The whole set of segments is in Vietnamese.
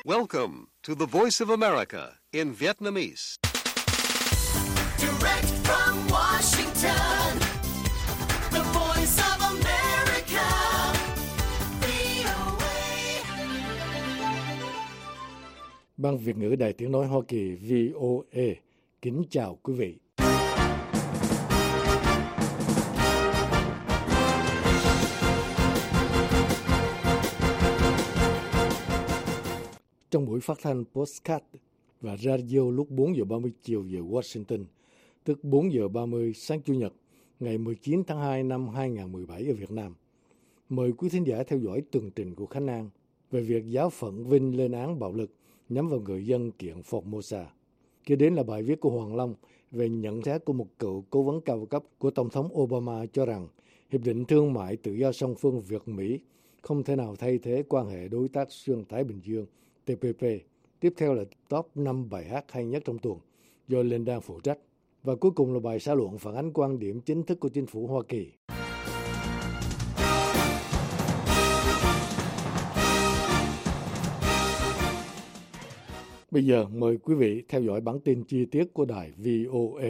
Welcome to the Voice of America in Vietnamese. Direct from Washington, the Voice of America, VOA. Ban Việt ngữ Đài Tiếng nói Hoa Kỳ VOA kính chào quý vị. Trong buổi phát thanh podcast và radio lúc 4 giờ 30 chiều giờ Washington, tức 4 giờ 30 sáng Chủ nhật, ngày 19 tháng 2 năm 2017 ở Việt Nam. Mời quý thính giả theo dõi tường trình của Khánh An về việc giáo phận Vinh lên án bạo lực nhắm vào người dân kiện Formosa. Kế đến là bài viết của Hoàng Long về nhận xét của một cựu cố vấn cao cấp của Tổng thống Obama cho rằng Hiệp định Thương mại Tự do song phương Việt-Mỹ không thể nào thay thế quan hệ đối tác xuyên Thái Bình Dương TPP. Tiếp theo là top 5 bài hát hay nhất trong tuần do Linh đang phụ trách. Và cuối cùng là bài xã luận phản ánh quan điểm chính thức của chính phủ Hoa Kỳ. Bây giờ mời quý vị theo dõi bản tin chi tiết của đài VOA.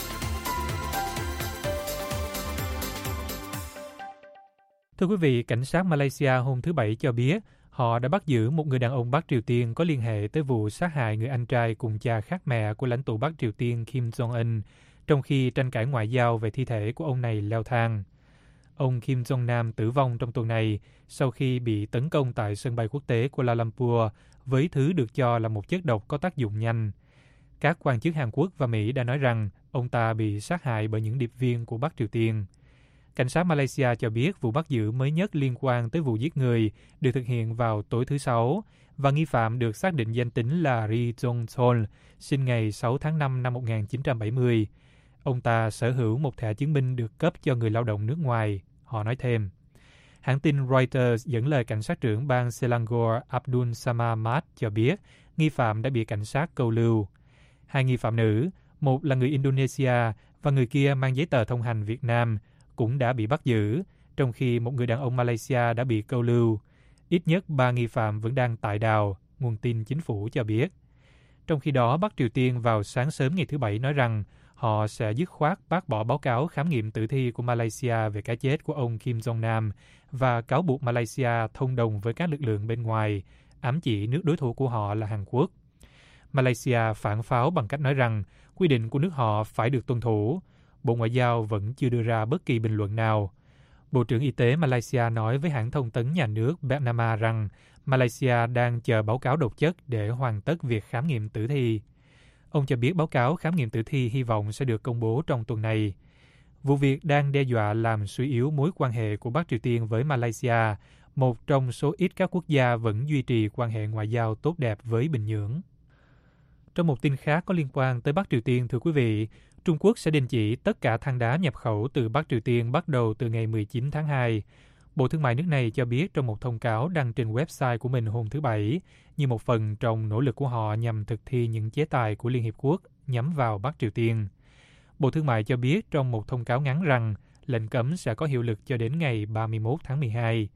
Thưa quý vị, cảnh sát Malaysia hôm thứ Bảy cho biết họ đã bắt giữ một người đàn ông Bắc Triều Tiên có liên hệ tới vụ sát hại người anh trai cùng cha khác mẹ của lãnh tụ Bắc Triều Tiên Kim Jong-un, trong khi tranh cãi ngoại giao về thi thể của ông này leo thang. Ông Kim Jong-nam tử vong trong tuần này sau khi bị tấn công tại sân bay quốc tế Kuala Lumpur với thứ được cho là một chất độc có tác dụng nhanh. Các quan chức Hàn Quốc và Mỹ đã nói rằng ông ta bị sát hại bởi những điệp viên của Bắc Triều Tiên. Cảnh sát Malaysia cho biết vụ bắt giữ mới nhất liên quan tới vụ giết người được thực hiện vào tối thứ Sáu và nghi phạm được xác định danh tính là Ri Jong-chol, sinh ngày 6 tháng 5 năm 1970. Ông ta sở hữu một thẻ chứng minh được cấp cho người lao động nước ngoài, họ nói thêm. Hãng tin Reuters dẫn lời cảnh sát trưởng bang Selangor Abdul Samad Mat cho biết nghi phạm đã bị cảnh sát câu lưu. Hai nghi phạm nữ, một là người Indonesia và người kia mang giấy tờ thông hành Việt Nam, cũng đã bị bắt giữ, trong khi một người đàn ông Malaysia đã bị câu lưu. Ít nhất 3 nghi phạm vẫn đang tại đào, nguồn tin chính phủ cho biết. Trong khi đó, Bắc Triều Tiên vào sáng sớm ngày thứ Bảy nói rằng họ sẽ dứt khoát bác bỏ báo cáo khám nghiệm tử thi của Malaysia về cái chết của ông Kim Jong-nam và cáo buộc Malaysia thông đồng với các lực lượng bên ngoài, ám chỉ nước đối thủ của họ là Hàn Quốc. Malaysia phản pháo bằng cách nói rằng quy định của nước họ phải được tuân thủ. Bộ Ngoại giao vẫn chưa đưa ra bất kỳ bình luận nào. Bộ trưởng Y tế Malaysia nói với hãng thông tấn nhà nước Bernama rằng Malaysia đang chờ báo cáo độc chất để hoàn tất việc khám nghiệm tử thi. Ông cho biết báo cáo khám nghiệm tử thi hy vọng sẽ được công bố trong tuần này. Vụ việc đang đe dọa làm suy yếu mối quan hệ của Bắc Triều Tiên với Malaysia, một trong số ít các quốc gia vẫn duy trì quan hệ ngoại giao tốt đẹp với Bình Nhưỡng. Trong một tin khác có liên quan tới Bắc Triều Tiên, thưa quý vị, Trung Quốc sẽ đình chỉ tất cả than đá nhập khẩu từ Bắc Triều Tiên bắt đầu từ ngày 19 tháng 2. Bộ Thương mại nước này cho biết trong một thông cáo đăng trên website của mình hôm thứ Bảy, như một phần trong nỗ lực của họ nhằm thực thi những chế tài của Liên Hiệp Quốc nhắm vào Bắc Triều Tiên. Bộ Thương mại cho biết trong một thông cáo ngắn rằng lệnh cấm sẽ có hiệu lực cho đến ngày 31 tháng 12.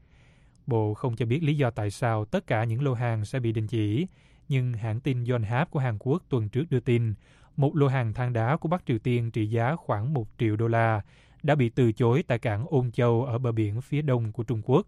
Bộ không cho biết lý do tại sao tất cả những lô hàng sẽ bị đình chỉ, nhưng hãng tin Yonhap của Hàn Quốc tuần trước đưa tin một lô hàng than đá của Bắc Triều Tiên trị giá khoảng $1 triệu đã bị từ chối tại cảng Ôn Châu ở bờ biển phía đông của Trung Quốc.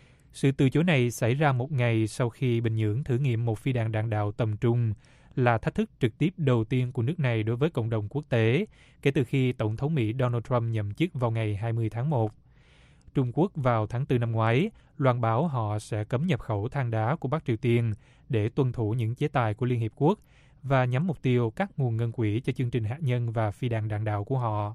Sự từ chối này xảy ra một ngày sau khi Bình Nhưỡng thử nghiệm một phi đạn đạn đạo tầm trung, là thách thức trực tiếp đầu tiên của nước này đối với cộng đồng quốc tế kể từ khi Tổng thống Mỹ Donald Trump nhậm chức vào ngày 20 tháng 1. Trung Quốc vào tháng 4 năm ngoái loan báo họ sẽ cấm nhập khẩu than đá của Bắc Triều Tiên để tuân thủ những chế tài của Liên Hiệp Quốc và nhắm mục tiêu cắt nguồn ngân quỹ cho chương trình hạt nhân và phi đạn đạn đạo của họ.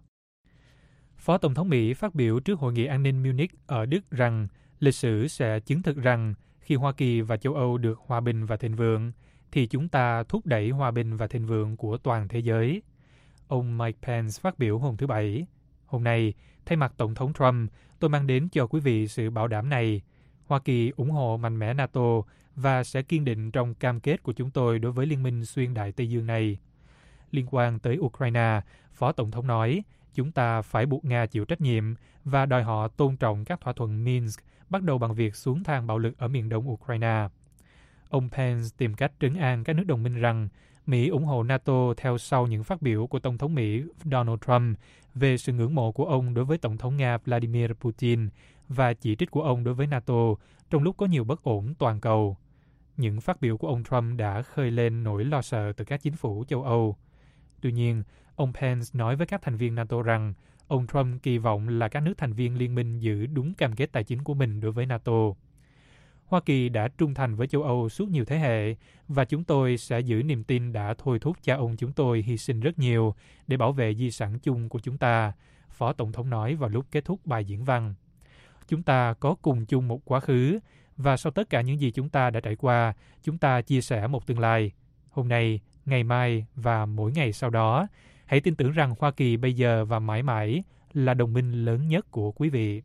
Phó Tổng thống Mỹ phát biểu trước Hội nghị an ninh Munich ở Đức rằng lịch sử sẽ chứng thực rằng khi Hoa Kỳ và châu Âu được hòa bình và thịnh vượng, thì chúng ta thúc đẩy hòa bình và thịnh vượng của toàn thế giới. Ông Mike Pence phát biểu hôm thứ Bảy. Hôm nay, thay mặt Tổng thống Trump, tôi mang đến cho quý vị sự bảo đảm này. Hoa Kỳ ủng hộ mạnh mẽ NATO và sẽ kiên định trong cam kết của chúng tôi đối với Liên minh xuyên Đại Tây Dương này. Liên quan tới Ukraine, Phó Tổng thống nói, chúng ta phải buộc Nga chịu trách nhiệm và đòi họ tôn trọng các thỏa thuận Minsk, bắt đầu bằng việc xuống thang bạo lực ở miền đông Ukraine. Ông Pence tìm cách trấn an các nước đồng minh rằng Mỹ ủng hộ NATO theo sau những phát biểu của Tổng thống Mỹ Donald Trump về sự ngưỡng mộ của ông đối với Tổng thống Nga Vladimir Putin và chỉ trích của ông đối với NATO trong lúc có nhiều bất ổn toàn cầu. Những phát biểu của ông Trump đã khơi lên nỗi lo sợ từ các chính phủ châu Âu. Tuy nhiên, ông Pence nói với các thành viên NATO rằng ông Trump kỳ vọng là các nước thành viên liên minh giữ đúng cam kết tài chính của mình đối với NATO. Hoa Kỳ đã trung thành với châu Âu suốt nhiều thế hệ và chúng tôi sẽ giữ niềm tin đã thôi thúc cha ông chúng tôi hy sinh rất nhiều để bảo vệ di sản chung của chúng ta, Phó Tổng thống nói vào lúc kết thúc bài diễn văn. Chúng ta có cùng chung một quá khứ và sau tất cả những gì chúng ta đã trải qua, chúng ta chia sẻ một tương lai. Hôm nay, ngày mai và mỗi ngày sau đó, hãy tin tưởng rằng Hoa Kỳ bây giờ và mãi mãi là đồng minh lớn nhất của quý vị.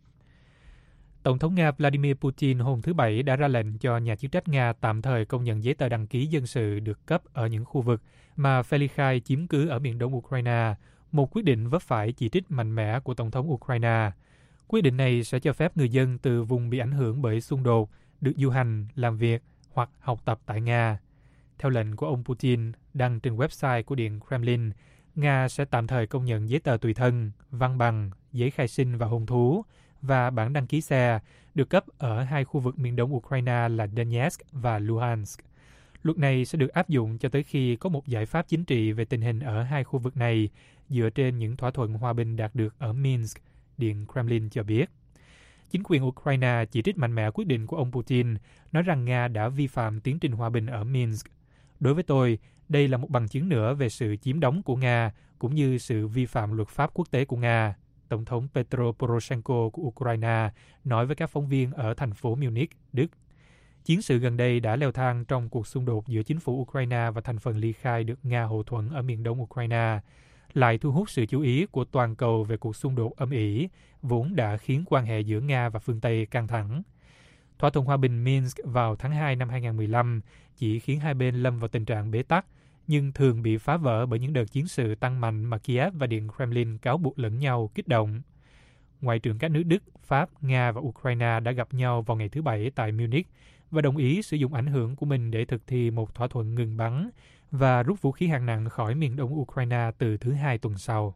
Tổng thống Nga Vladimir Putin hôm thứ Bảy đã ra lệnh cho nhà chức trách Nga tạm thời công nhận giấy tờ đăng ký dân sự được cấp ở những khu vực mà phe ly khai chiếm cứ ở miền đông Ukraine, một quyết định vấp phải chỉ trích mạnh mẽ của Tổng thống Ukraine. Quyết định này sẽ cho phép người dân từ vùng bị ảnh hưởng bởi xung đột được du hành, làm việc hoặc học tập tại Nga. Theo lệnh của ông Putin đăng trên website của Điện Kremlin, Nga sẽ tạm thời công nhận giấy tờ tùy thân, văn bằng, giấy khai sinh và hôn thú và bản đăng ký xe được cấp ở hai khu vực miền đông Ukraine là Donetsk và Luhansk. Luật này sẽ được áp dụng cho tới khi có một giải pháp chính trị về tình hình ở hai khu vực này dựa trên những thỏa thuận hòa bình đạt được ở Minsk, Điện Kremlin cho biết. Chính quyền Ukraine chỉ trích mạnh mẽ quyết định của ông Putin, nói rằng Nga đã vi phạm tiến trình hòa bình ở Minsk. Đối với tôi, đây là một bằng chứng nữa về sự chiếm đóng của Nga, cũng như sự vi phạm luật pháp quốc tế của Nga, Tổng thống Petro Poroshenko của Ukraine nói với các phóng viên ở thành phố Munich, Đức. Chiến sự gần đây đã leo thang trong cuộc xung đột giữa chính phủ Ukraine và thành phần ly khai được Nga hậu thuẫn ở miền đông Ukraine, lại thu hút sự chú ý của toàn cầu về cuộc xung đột âm ỉ, vốn đã khiến quan hệ giữa Nga và phương Tây căng thẳng. Thỏa thuận hòa bình Minsk vào tháng 2 năm 2015 chỉ khiến hai bên lâm vào tình trạng bế tắc, nhưng thường bị phá vỡ bởi những đợt chiến sự tăng mạnh mà Kiev và Điện Kremlin cáo buộc lẫn nhau kích động. Ngoại trưởng các nước Đức, Pháp, Nga và Ukraine đã gặp nhau vào ngày thứ Bảy tại Munich và đồng ý sử dụng ảnh hưởng của mình để thực thi một thỏa thuận ngừng bắn và rút vũ khí hạng nặng khỏi miền đông Ukraine từ thứ Hai tuần sau.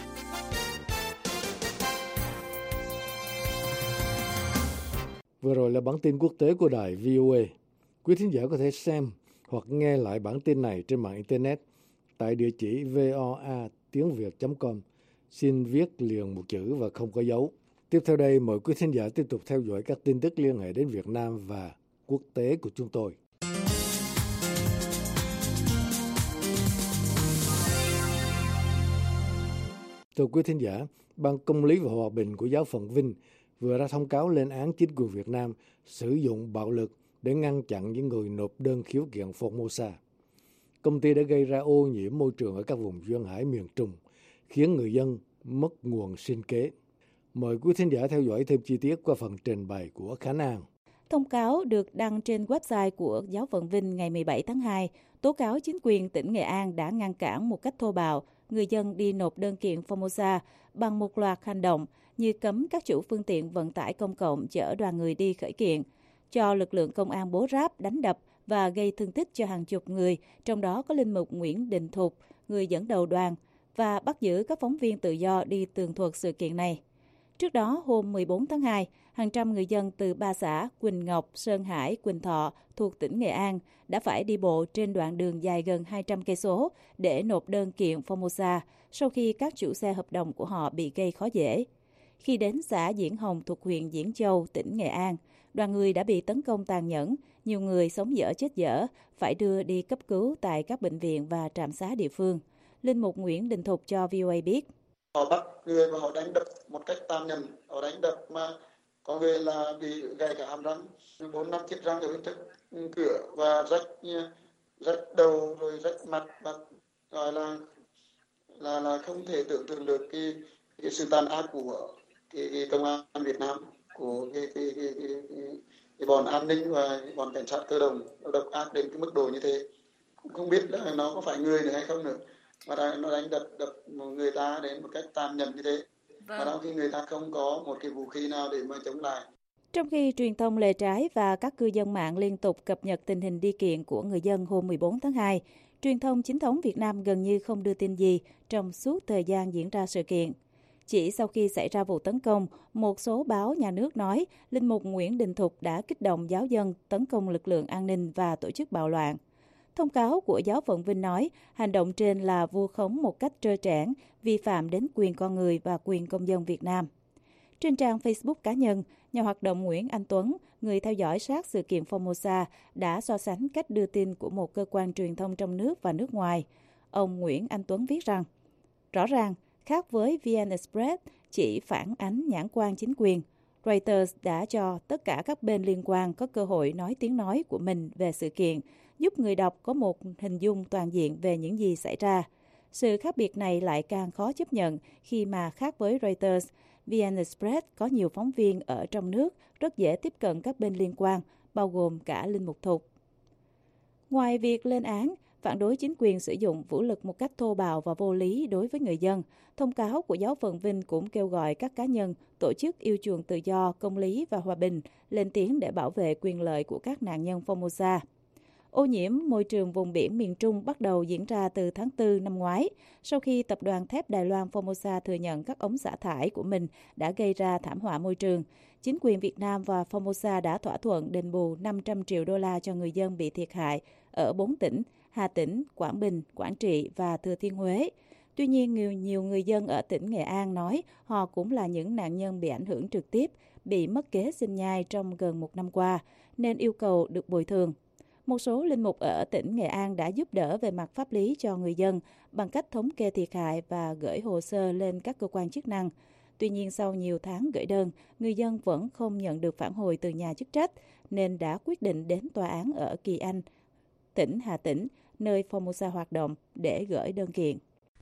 Vừa rồi là bản tin quốc tế của đài VOA. Quý thính giả có thể xem hoặc nghe lại bản tin này trên mạng Internet tại địa chỉ voa.tiếng.việt.com. Xin viết liền một chữ và không có dấu. Tiếp theo đây, mời quý thính giả tiếp tục theo dõi các tin tức liên hệ đến Việt Nam và quốc tế của chúng tôi. Thưa quý thính giả, Ban Công lý và Hòa bình của Giáo phận Vinh vừa ra thông cáo lên án chính quyền Việt Nam sử dụng bạo lực để ngăn chặn những người nộp đơn khiếu kiện Formosa. Công ty đã gây ra ô nhiễm môi trường ở các vùng duyên hải miền Trung, khiến người dân mất nguồn sinh kế. Mời quý thính giả theo dõi thêm chi tiết qua phần trình bày của Khánh An. Thông cáo được đăng trên website của Giáo phận Vinh ngày 17 tháng 2 tố cáo chính quyền tỉnh Nghệ An đã ngăn cản một cách thô bạo người dân đi nộp đơn kiện Formosa bằng một loạt hành động như cấm các chủ phương tiện vận tải công cộng chở đoàn người đi khởi kiện, cho lực lượng công an bố ráp đánh đập và gây thương tích cho hàng chục người, trong đó có linh mục Nguyễn Đình Thục, người dẫn đầu đoàn, và bắt giữ các phóng viên tự do đi tường thuật sự kiện này. Trước đó, hôm 14 tháng 2, hàng trăm người dân từ ba xã Quỳnh Ngọc, Sơn Hải, Quỳnh Thọ thuộc tỉnh Nghệ An đã phải đi bộ trên đoạn đường dài gần 200 cây số để nộp đơn kiện Formosa sau khi các chủ xe hợp đồng của họ bị gây khó dễ. Khi đến xã Diễn Hồng thuộc huyện Diễn Châu, tỉnh Nghệ An, đoàn người đã bị tấn công tàn nhẫn, nhiều người sống dở chết dở, phải đưa đi cấp cứu tại các bệnh viện và trạm xá địa phương. Linh mục Nguyễn Đình Thục cho VOA biết. Họ bắt người và họ đánh đập một cách tàn nhẫn, họ đánh đập mà có người là bị gãy cả hàm răng, 4-5 chiếc răng ở bên trước cửa và rách đầu rồi rách mặt, và gọi là không thể tưởng tượng được cái sự tàn ác của cái công an Việt Nam, của cái bọn an ninh và bọn cảnh sát cơ động, nó độc ác đến cái mức độ như thế. Cũng không biết là nó có phải người nữa hay không nữa, mà nó đánh đập người ta đến một cách tàn nhẫn như thế. Và trong khi người ta không có một cái vũ khí nào để mà chống lại. Trong khi truyền thông lề trái và các cư dân mạng liên tục cập nhật tình hình đi kiện của người dân hôm 14 tháng 2, truyền thông chính thống Việt Nam gần như không đưa tin gì trong suốt thời gian diễn ra sự kiện. Chỉ sau khi xảy ra vụ tấn công, một số báo nhà nước nói Linh mục Nguyễn Đình Thục đã kích động giáo dân tấn công lực lượng an ninh và tổ chức bạo loạn. Thông cáo của Giáo phận Vinh nói hành động trên là vu khống một cách trơ trẽn, vi phạm đến quyền con người và quyền công dân Việt Nam. Trên trang Facebook cá nhân, nhà hoạt động Nguyễn Anh Tuấn, người theo dõi sát sự kiện Formosa, đã so sánh cách đưa tin của một cơ quan truyền thông trong nước và nước ngoài. Ông Nguyễn Anh Tuấn viết rằng, rõ ràng, khác với VN Express chỉ phản ánh nhãn quan chính quyền, Reuters đã cho tất cả các bên liên quan có cơ hội nói tiếng nói của mình về sự kiện, giúp người đọc có một hình dung toàn diện về những gì xảy ra. Sự khác biệt này lại càng khó chấp nhận khi mà khác với Reuters, VN Express có nhiều phóng viên ở trong nước rất dễ tiếp cận các bên liên quan, bao gồm cả Linh mục Thục. Ngoài việc lên án, phản đối chính quyền sử dụng vũ lực một cách thô bạo và vô lý đối với người dân, thông cáo của Giáo phận Vinh cũng kêu gọi các cá nhân, tổ chức yêu chuộng tự do, công lý và hòa bình lên tiếng để bảo vệ quyền lợi của các nạn nhân Formosa. Ô nhiễm môi trường vùng biển miền Trung bắt đầu diễn ra từ tháng 4 năm ngoái, sau khi tập đoàn thép Đài Loan Formosa thừa nhận các ống xả thải của mình đã gây ra thảm họa môi trường. Chính quyền Việt Nam và Formosa đã thỏa thuận đền bù 500 triệu đô la cho người dân bị thiệt hại ở 4 tỉnh, Hà Tĩnh, Quảng Bình, Quảng Trị và Thừa Thiên Huế. Tuy nhiên, nhiều người dân ở tỉnh Nghệ An nói họ cũng là những nạn nhân bị ảnh hưởng trực tiếp, bị mất kế sinh nhai trong gần một năm qua, nên yêu cầu được bồi thường. Một số linh mục ở tỉnh Nghệ An đã giúp đỡ về mặt pháp lý cho người dân bằng cách thống kê thiệt hại và gửi hồ sơ lên các cơ quan chức năng. Tuy nhiên, sau nhiều tháng gửi đơn, người dân vẫn không nhận được phản hồi từ nhà chức trách, nên đã quyết định đến tòa án ở Kỳ Anh, tỉnh Hà Tĩnh, nơi Formosa hoạt động, để gửi đơn kiện.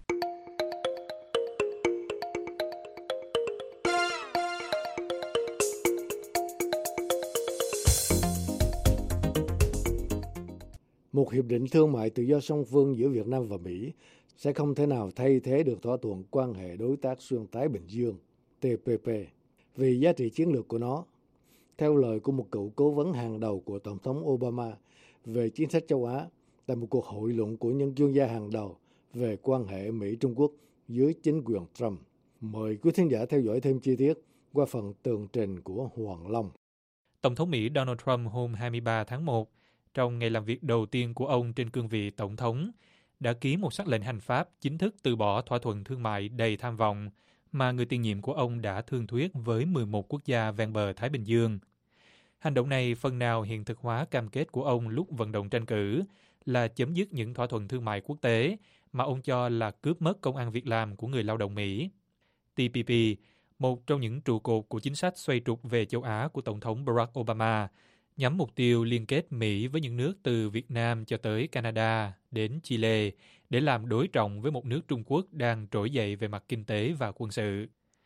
Một hiệp định thương mại tự do song phương giữa Việt Nam và Mỹ sẽ không thể nào thay thế được thỏa thuận quan hệ đối tác xuyên Thái Bình Dương TPP vì giá trị chiến lược của nó. Theo lời của một cựu cố vấn hàng đầu của Tổng thống Obama về chính sách châu Á tại một cuộc hội luận của những chuyên gia hàng đầu về quan hệ Mỹ-Trung Quốc dưới chính quyền Trump. Mời quý thính giả theo dõi thêm chi tiết qua phần tường trình của Hoàng Long. Tổng thống Mỹ Donald Trump hôm 23 tháng 1, trong ngày làm việc đầu tiên của ông trên cương vị Tổng thống, đã ký một sắc lệnh hành pháp chính thức từ bỏ thỏa thuận thương mại đầy tham vọng mà người tiền nhiệm của ông đã thương thuyết với 11 quốc gia ven bờ Thái Bình Dương. Hành động này phần nào hiện thực hóa cam kết của ông lúc vận động tranh cử là chấm dứt những thỏa thuận thương mại quốc tế mà ông cho là cướp mất công ăn việc làm của người lao động Mỹ. TPP, một trong những trụ cột của chính sách xoay trục về châu Á của Tổng thống Barack Obama, nhắm mục tiêu liên kết Mỹ với những nước từ Việt Nam cho tới Canada đến Chile để làm đối trọng với một nước Trung Quốc đang trỗi dậy về mặt kinh tế và quân sự.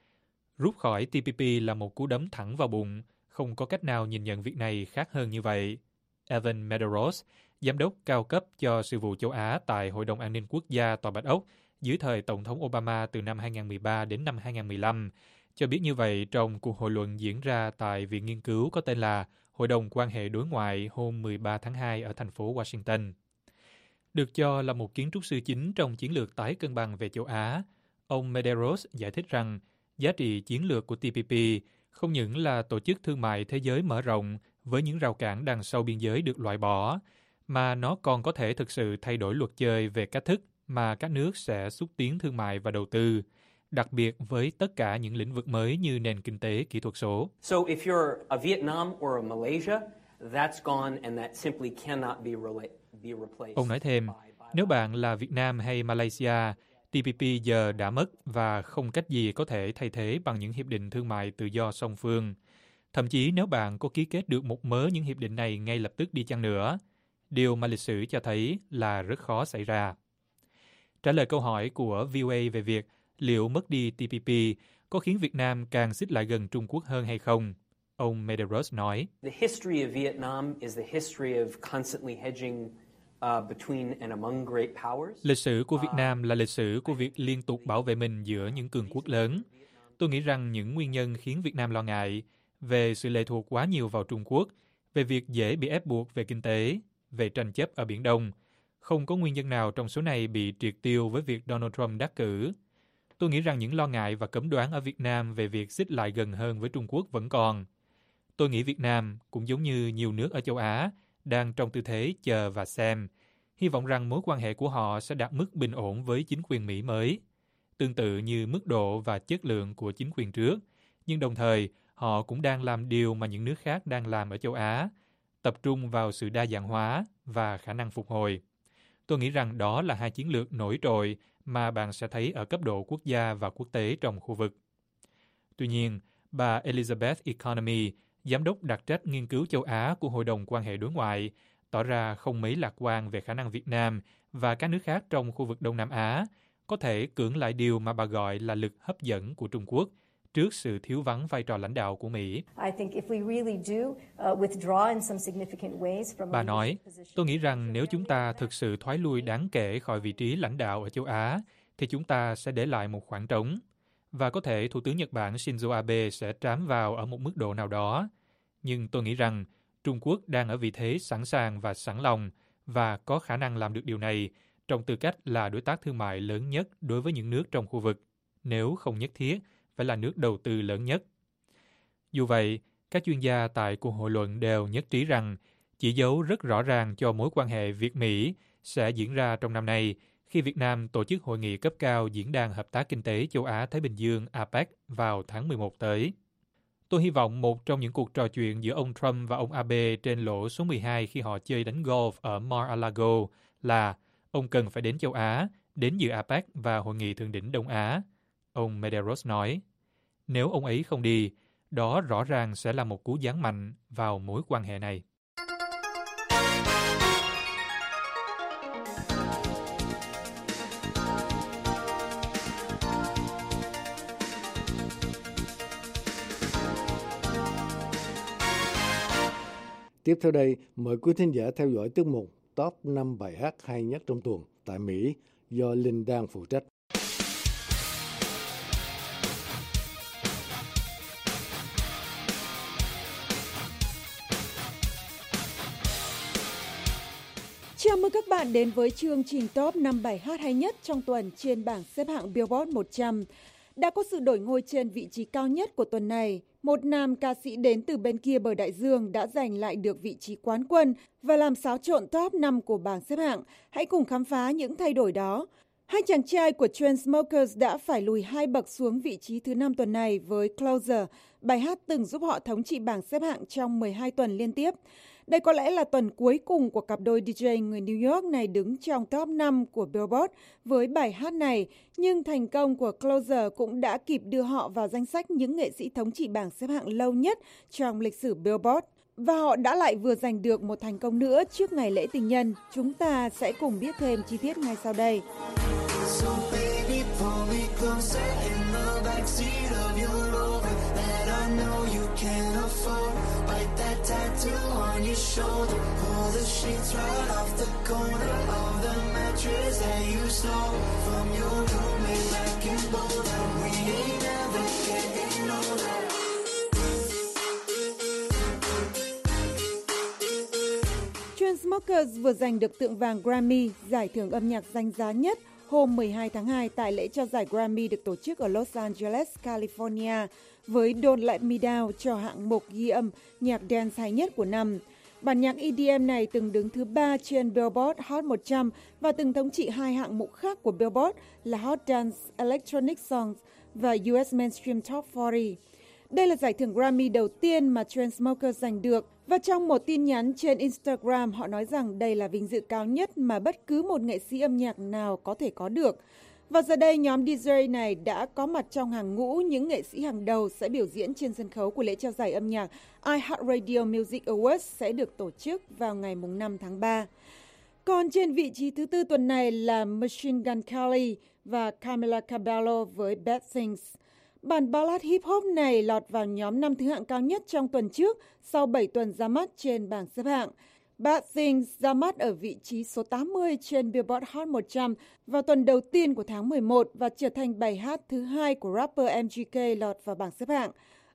Rút khỏi TPP là một cú đấm thẳng vào bụng, không có cách nào nhìn nhận việc này khác hơn như vậy. Evan Medeiros, giám đốc cao cấp cho sự vụ châu Á tại Hội đồng An ninh Quốc gia Tòa Bạch Ốc dưới thời Tổng thống Obama từ năm 2013 đến năm 2015, cho biết như vậy trong cuộc hội luận diễn ra tại Viện Nghiên cứu có tên là Hội đồng Quan hệ Đối ngoại hôm 13 tháng 2 ở thành phố Washington. Được cho là một kiến trúc sư chính trong chiến lược tái cân bằng về châu Á, ông Medeiros giải thích rằng giá trị chiến lược của TPP không những là tổ chức thương mại thế giới mở rộng với những rào cản đằng sau biên giới được loại bỏ, mà nó còn có thể thực sự thay đổi luật chơi về cách thức mà các nước sẽ xúc tiến thương mại và đầu tư, đặc biệt với tất cả những lĩnh vực mới như nền kinh tế kỹ thuật số. So if you're a Vietnam or a Malaysia, that's gone and that simply cannot be replaced. Ông nói thêm, nếu bạn là Việt Nam hay Malaysia, TPP giờ đã mất và không cách gì có thể thay thế bằng những hiệp định thương mại tự do song phương. Thậm chí nếu bạn có ký kết được một mớ những hiệp định này ngay lập tức đi chăng nữa, điều mà lịch sử cho thấy là rất khó xảy ra. Trả lời câu hỏi của VOA về việc liệu mất đi TPP có khiến Việt Nam càng xích lại gần Trung Quốc hơn hay không, ông Medeiros nói, The history of Vietnam is the history of constantly hedging between and among great powers. Lịch sử của Việt Nam là lịch sử của việc liên tục bảo vệ mình giữa những cường quốc lớn. Tôi nghĩ rằng những nguyên nhân khiến Việt Nam lo ngại về sự lệ thuộc quá nhiều vào Trung Quốc, về việc dễ bị ép buộc về kinh tế, về tranh chấp ở Biển Đông. Không có nguyên nhân nào trong số này bị triệt tiêu với việc Donald Trump đắc cử. Tôi nghĩ rằng những lo ngại và cấm đoán ở Việt Nam về việc xích lại gần hơn với Trung Quốc vẫn còn. Tôi nghĩ Việt Nam, cũng giống như nhiều nước ở châu Á, đang trong tư thế chờ và xem, hy vọng rằng mối quan hệ của họ sẽ đạt mức bình ổn với chính quyền Mỹ mới, tương tự như mức độ và chất lượng của chính quyền trước, nhưng đồng thời họ cũng đang làm điều mà những nước khác đang làm ở châu Á, tập trung vào sự đa dạng hóa và khả năng phục hồi. Tôi nghĩ rằng đó là hai chiến lược nổi trội mà bạn sẽ thấy ở cấp độ quốc gia và quốc tế trong khu vực. Tuy nhiên, bà Elizabeth Economy, giám đốc đặc trách nghiên cứu châu Á của Hội đồng Quan hệ Đối ngoại, tỏ ra không mấy lạc quan về khả năng Việt Nam và các nước khác trong khu vực Đông Nam Á có thể cưỡng lại điều mà bà gọi là lực hấp dẫn của Trung Quốc trước sự thiếu vắng vai trò lãnh đạo của Mỹ. Bà nói, tôi nghĩ rằng nếu chúng ta thực sự thoái lui đáng kể khỏi vị trí lãnh đạo ở châu Á, thì chúng ta sẽ để lại một khoảng trống. Và có thể Thủ tướng Nhật Bản Shinzo Abe sẽ trám vào ở một mức độ nào đó. Nhưng tôi nghĩ rằng Trung Quốc đang ở vị thế sẵn sàng và sẵn lòng và có khả năng làm được điều này trong tư cách là đối tác thương mại lớn nhất đối với những nước trong khu vực, nếu không nhất thiết phải là nước đầu tư lớn nhất. Dù vậy, các chuyên gia tại cuộc hội luận đều nhất trí rằng chỉ dấu rất rõ ràng cho mối quan hệ Việt-Mỹ sẽ diễn ra trong năm nay khi Việt Nam tổ chức hội nghị cấp cao Diễn đàn Hợp tác Kinh tế Châu Á-Thái Bình Dương APEC vào tháng 11 tới. Tôi hy vọng một trong những cuộc trò chuyện giữa ông Trump và ông Abe trên lỗ số 12 khi họ chơi đánh golf ở Mar-a-Lago là ông cần phải đến châu Á, đến dự APEC và hội nghị thượng đỉnh Đông Á. Ông Medeiros nói, nếu ông ấy không đi, đó rõ ràng sẽ là một cú giáng mạnh vào mối quan hệ này. Tiếp theo đây, mời quý thính giả theo dõi tiết mục Top 5 bài hát hay nhất trong tuần tại Mỹ do Linh đang phụ trách. Chào mừng các bạn đến với chương trình Top 5 bài hát hay nhất trong tuần trên bảng xếp hạng Billboard 100. Đã có sự đổi ngôi trên vị trí cao nhất của tuần này. Một nam ca sĩ đến từ bên kia bờ đại dương đã giành lại được vị trí quán quân và làm xáo trộn top 5 của bảng xếp hạng. Hãy cùng khám phá những thay đổi đó. Hai chàng trai của Chainsmokers đã phải lùi 2 bậc xuống vị trí thứ 5 tuần này với Closer, bài hát từng giúp họ thống trị bảng xếp hạng trong 12 tuần liên tiếp. Đây có lẽ là tuần cuối cùng của cặp đôi DJ người New York này đứng trong top 5 của Billboard với bài hát này, nhưng thành công của Closer cũng đã kịp đưa họ vào danh sách những nghệ sĩ thống trị bảng xếp hạng lâu nhất trong lịch sử Billboard. Và họ đã lại vừa giành được một thành công nữa trước ngày lễ tình nhân. Chúng ta sẽ cùng biết thêm chi tiết ngay sau đây. Chainsmokers vừa giành được tượng vàng Grammy, giải thưởng âm nhạc danh giá nhất, hôm 12 tháng 2 tại lễ trao giải Grammy được tổ chức ở Los Angeles, California, với Don't Let Me Down cho hạng mục ghi âm nhạc dance hay nhất của năm. Bản nhạc EDM này từng đứng thứ 3 trên Billboard Hot 100 và từng thống trị 2 hạng mục khác của Billboard là Hot Dance Electronic Songs và US Mainstream Top 40. Đây là giải thưởng Grammy đầu tiên mà Chainsmokers giành được, và trong một tin nhắn trên Instagram họ nói rằng đây là vinh dự cao nhất mà bất cứ một nghệ sĩ âm nhạc nào có thể có được. Và giờ đây nhóm DJ này đã có mặt trong hàng ngũ những nghệ sĩ hàng đầu sẽ biểu diễn trên sân khấu của lễ trao giải âm nhạc iHeartRadio Music Awards sẽ được tổ chức vào ngày 5 tháng 3. Còn trên vị trí thứ 4 tuần này là Machine Gun Kelly và Camila Cabello với Bad Things. Bản ballad hip hop này lọt vào nhóm 5 thứ hạng cao nhất trong tuần trước sau 7 tuần ra mắt trên bảng xếp hạng. Bad Things ra mắt ở vị trí số 80 trên Billboard Hot 100 vào tuần đầu tiên của tháng 11 và trở thành bài hát thứ 2 của rapper MGK lọt vào bảng xếp hạng.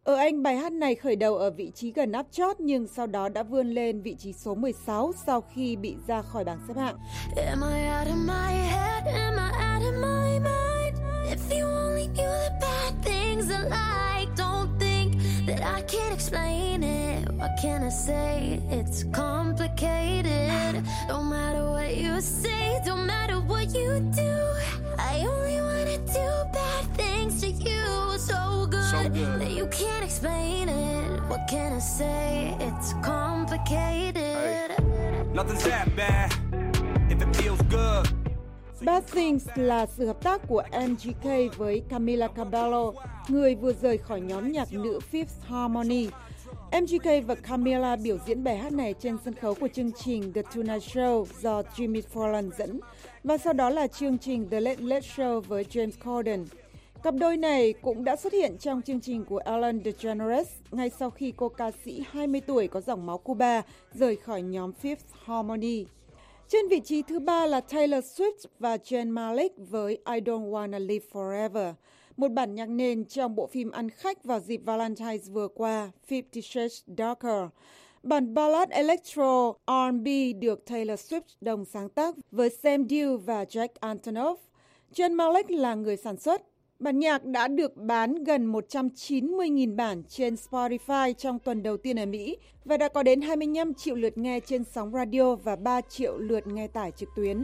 Ở Anh, bài hát này khởi đầu ở vị trí gần áp chót nhưng sau đó đã vươn lên vị trí số 16 sau khi bị ra khỏi bảng xếp hạng. Am I out of my head? Am I out of my mind? If you only knew the bad things I like, don't think that I can't explain it. What can I say? It's complicated. Don't matter what you say, don't matter what you do. I only wanna do bad things to you, so good that you can't explain it. What can I say? It's complicated. Nothing's that bad if it feels good. Bad Things là sự hợp tác của MGK với Camila Cabello, người vừa rời khỏi nhóm nhạc nữ Fifth Harmony. MGK và Camila biểu diễn bài hát này trên sân khấu của chương trình The Tonight Show do Jimmy Fallon dẫn, và sau đó là chương trình The Late Late Show với James Corden. Cặp đôi này cũng đã xuất hiện trong chương trình của Ellen DeGeneres ngay sau khi cô ca sĩ 20 tuổi có dòng máu Cuba rời khỏi nhóm Fifth Harmony. Trên vị trí thứ 3 là Taylor Swift và Zayn Malik với I Don't Wanna Live Forever, một bản nhạc nền trong bộ phim ăn khách vào dịp Valentine's vừa qua, 50 Shades Darker. Bản ballad electro R&B được Taylor Swift đồng sáng tác với Sam Dew và Jack Antonoff. Zayn Malik là người sản xuất. Bản nhạc đã được bán gần 190.000 bản trên Spotify trong tuần đầu tiên ở Mỹ và đã có đến 25 triệu lượt nghe trên sóng radio và 3 triệu lượt nghe tải trực tuyến.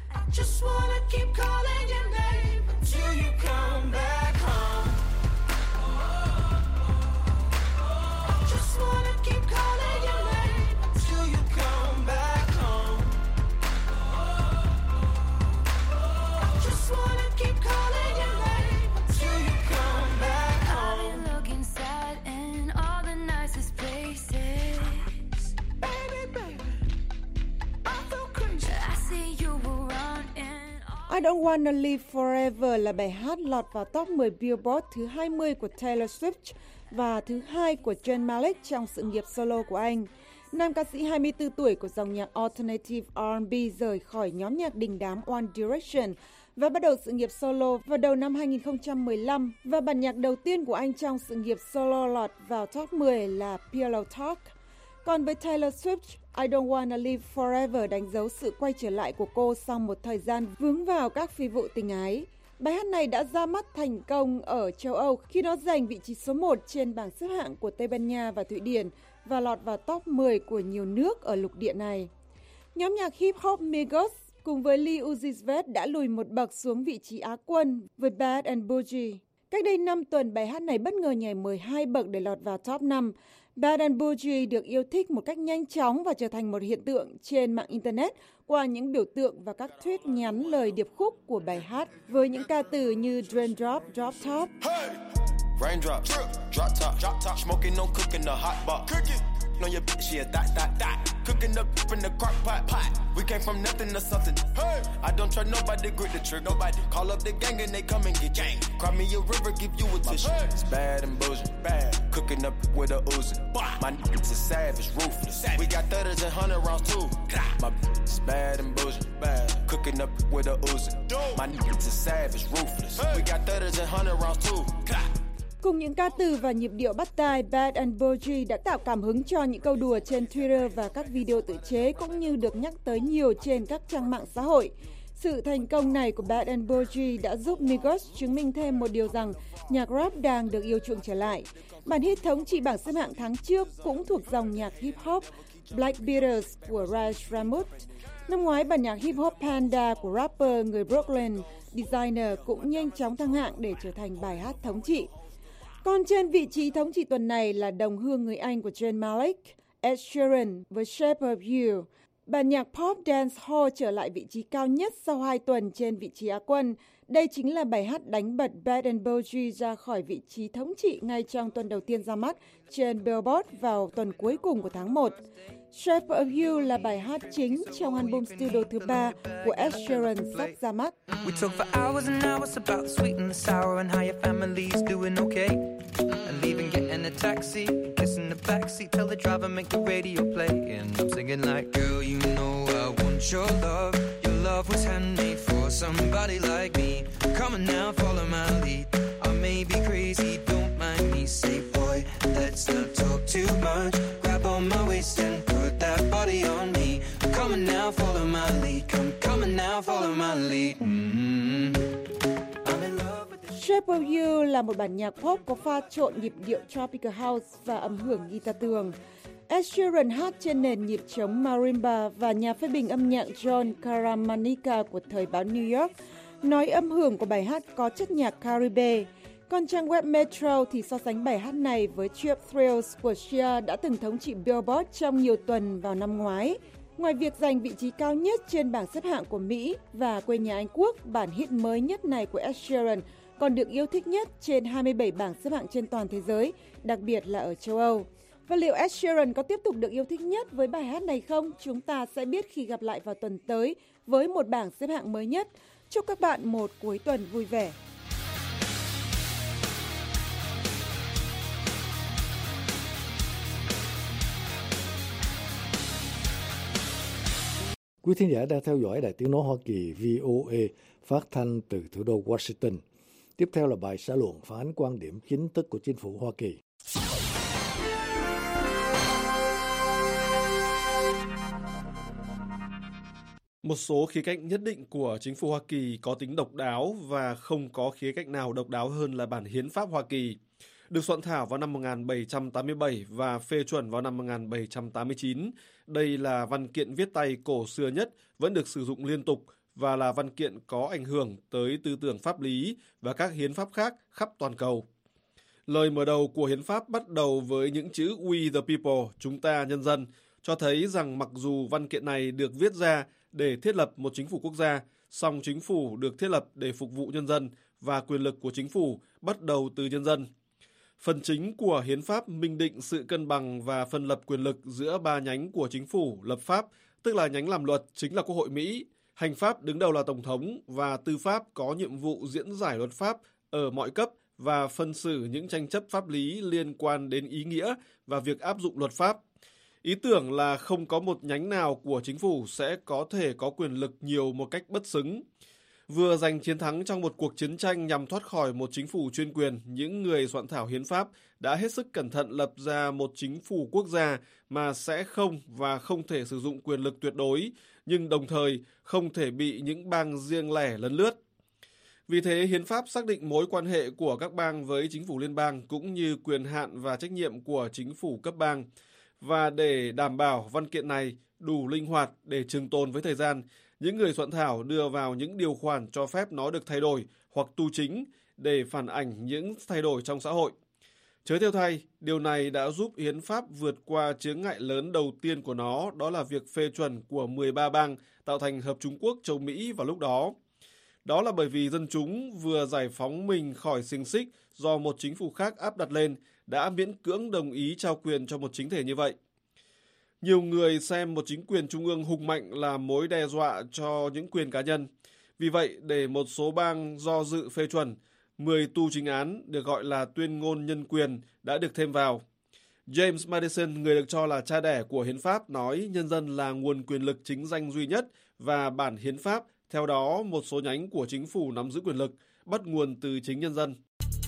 I Don't Wanna Live Forever là bài hát lọt vào top 10 Billboard thứ 20 của Taylor Swift và thứ 2 của Zayn Malik trong sự nghiệp solo của anh. Nam ca sĩ 24 tuổi của dòng nhạc Alternative R&B rời khỏi nhóm nhạc đình đám One Direction và bắt đầu sự nghiệp solo vào đầu năm 2015, và bản nhạc đầu tiên của anh trong sự nghiệp solo lọt vào top 10 là Pillow Talk. Còn với Taylor Swift, I Don't Wanna Live Forever đánh dấu sự quay trở lại của cô sau một thời gian vướng vào các phi vụ tình ái. Bài hát này đã ra mắt thành công ở châu Âu khi nó giành vị trí số 1 trên bảng xếp hạng của Tây Ban Nha và Thụy Điển và lọt vào top 10 của nhiều nước ở lục địa này. Nhóm nhạc hip hop Migos cùng với Lil Uzi Vert đã lùi một bậc xuống vị trí Á quân với Bad and Bougie. Cách đây 5 tuần, bài hát này bất ngờ nhảy 12 bậc để lọt vào top 5. Bad and Bougie được yêu thích một cách nhanh chóng và trở thành một hiện tượng trên mạng Internet qua những biểu tượng và các thuyết nhắn lời điệp khúc của bài hát với những ca từ như Raindrop, Drop Top. Raindrop, drop top, smoking, no cooking, the hot pot. On your bitch, yeah, that. Cooking up in the crock pot. We came from nothing to something. Hey, I don't trust nobody, grip the trick. Nobody call up the gang and they come and get gang. Cry me a river, give you a tissue. It's bad and bullshit. Bad. Cooking up with a Uzi. My niggas is savage, ruthless. We got 30s and 100 rounds too. My is bad and bullshit. Bad. Cooking up with a Uzi. My niggas is savage, ruthless. We got 30s and 100 rounds too. Cùng những ca từ và nhịp điệu bắt tai, Bad and Bougie đã tạo cảm hứng cho những câu đùa trên Twitter và các video tự chế cũng như được nhắc tới nhiều trên các trang mạng xã hội. Sự thành công này của Bad and Bougie đã giúp Migos chứng minh thêm một điều rằng nhạc rap đang được yêu chuộng trở lại. Bản hit thống trị bảng xếp hạng tháng trước cũng thuộc dòng nhạc hip hop Black Beatles của Raj Ramut. Năm ngoái, bản nhạc hip hop Panda của rapper người Brooklyn Designer cũng nhanh chóng thăng hạng để trở thành bài hát thống trị. Còn trên vị trí thống trị tuần này là đồng hương người Anh của Zayn Malik, Ed Sheeran với Shape of You. Bản nhạc pop dance hall trở lại vị trí cao nhất sau 2 tuần trên vị trí Á quân. Đây chính là bài hát đánh bật Bad and Bougie ra khỏi vị trí thống trị ngay trong tuần đầu tiên ra mắt trên Billboard vào tuần cuối cùng của tháng 1. Shape of You là bài hát chính trong album studio thứ 3 của Ed Sheeran sắp ra mắt. We talk for hours and hours about the sweet and the sour and how your family's doing okay. And leaving, getting a taxi, kissing the backseat, tell the driver make the radio play. And I'm singing like, girl, you know I want your love. Your love was handmade for somebody like me. Come on now, follow my lead. I may be crazy, don't mind me. Say, boy, Let's not talk too much. Grab on my waist and put that body on me. Come on now, follow my lead. Come on now, follow my lead. Shape of You là một bản nhạc pop có pha trộn nhịp điệu tropical house và âm hưởng guitar tường. Ed Sheeran hát trên nền nhịp trống marimba và nhà phê bình âm nhạc John Caramanica của thời báo New York nói âm hưởng của bài hát có chất nhạc Caribe. Còn trang web Metro thì so sánh bài hát này với Cheap Thrills của Sia đã từng thống trị Billboard trong nhiều tuần vào năm ngoái. Ngoài việc giành vị trí cao nhất trên bảng xếp hạng của Mỹ và quê nhà Anh Quốc, bản hit mới nhất này của Ed Sheeran còn được yêu thích nhất trên 27 bảng xếp hạng trên toàn thế giới, đặc biệt là ở châu Âu. Và liệu Ed Sheeran có tiếp tục được yêu thích nhất với bài hát này không? Chúng ta sẽ biết khi gặp lại vào tuần tới với một bảng xếp hạng mới nhất. Chúc các bạn một cuối tuần vui vẻ. Quý thính giả đang theo dõi Đài Tiếng nói Hoa Kỳ VOA phát thanh từ thủ đô Washington. Tiếp theo là bài xã luận phản ánh quan điểm chính thức của chính phủ Hoa Kỳ. Một số khía cạnh nhất định của chính phủ Hoa Kỳ có tính độc đáo và không có khía cạnh nào độc đáo hơn là bản hiến pháp Hoa Kỳ. Được soạn thảo vào năm 1787 và phê chuẩn vào năm 1789, đây là văn kiện viết tay cổ xưa nhất, vẫn được sử dụng liên tục và là văn kiện có ảnh hưởng tới tư tưởng pháp lý và các hiến pháp khác khắp toàn cầu. Lời mở đầu của hiến pháp bắt đầu với những chữ We the people, chúng ta nhân dân, cho thấy rằng mặc dù văn kiện này được viết ra để thiết lập một chính phủ quốc gia, song chính phủ được thiết lập để phục vụ nhân dân và quyền lực của chính phủ bắt đầu từ nhân dân. Phần chính của hiến pháp minh định sự cân bằng và phân lập quyền lực giữa ba nhánh của chính phủ lập pháp, tức là nhánh làm luật chính là Quốc hội Mỹ, hành pháp đứng đầu là Tổng thống và tư pháp có nhiệm vụ diễn giải luật pháp ở mọi cấp và phân xử những tranh chấp pháp lý liên quan đến ý nghĩa và việc áp dụng luật pháp. Ý tưởng là không có một nhánh nào của chính phủ sẽ có thể có quyền lực nhiều một cách bất xứng. Vừa giành chiến thắng trong một cuộc chiến tranh nhằm thoát khỏi một chính phủ chuyên quyền, những người soạn thảo hiến pháp đã hết sức cẩn thận lập ra một chính phủ quốc gia mà sẽ không và không thể sử dụng quyền lực tuyệt đối, nhưng đồng thời không thể bị những bang riêng lẻ lấn lướt. Vì thế, hiến pháp xác định mối quan hệ của các bang với chính phủ liên bang cũng như quyền hạn và trách nhiệm của chính phủ cấp bang. Và để đảm bảo văn kiện này đủ linh hoạt để trường tồn với thời gian, những người soạn thảo đưa vào những điều khoản cho phép nó được thay đổi hoặc tu chính để phản ảnh những thay đổi trong xã hội. Chớ theo thay, điều này đã giúp hiến pháp vượt qua chướng ngại lớn đầu tiên của nó, đó là việc phê chuẩn của 13 bang tạo thành Hợp Trung Quốc châu Mỹ vào lúc đó. Đó là bởi vì dân chúng vừa giải phóng mình khỏi xiềng xích do một chính phủ khác áp đặt lên, đã miễn cưỡng đồng ý trao quyền cho một chính thể như vậy. Nhiều người xem một chính quyền trung ương hùng mạnh là mối đe dọa cho những quyền cá nhân. Vì vậy, để một số bang do dự phê chuẩn, 10 tù chính án được gọi là tuyên ngôn nhân quyền đã được thêm vào. James Madison, người được cho là cha đẻ của hiến pháp, nói nhân dân là nguồn quyền lực chính danh duy nhất và bản hiến pháp, theo đó một số nhánh của chính phủ nắm giữ quyền lực, bắt nguồn từ chính nhân dân.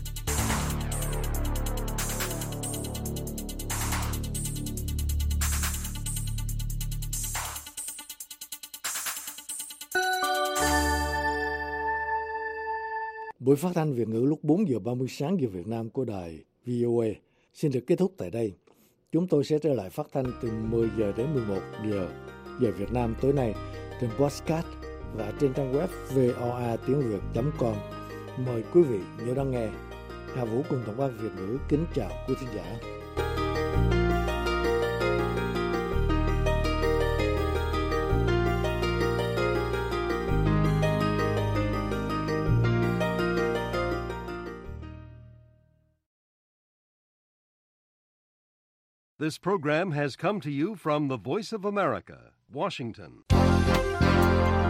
Buổi phát thanh Việt ngữ lúc 4 giờ 30 sáng giờ Việt Nam của đài VOA xin được kết thúc tại đây. Chúng tôi sẽ trở lại phát thanh từ 10 giờ đến 11 giờ Việt Nam tối nay trên podcast và trên trang web voa.tiếng.việt.com. Mời quý vị nhớ đón nghe. Hà Vũ cùng tổng quan Việt ngữ kính chào quý thính giả. This program has come to you from the Voice of America, Washington.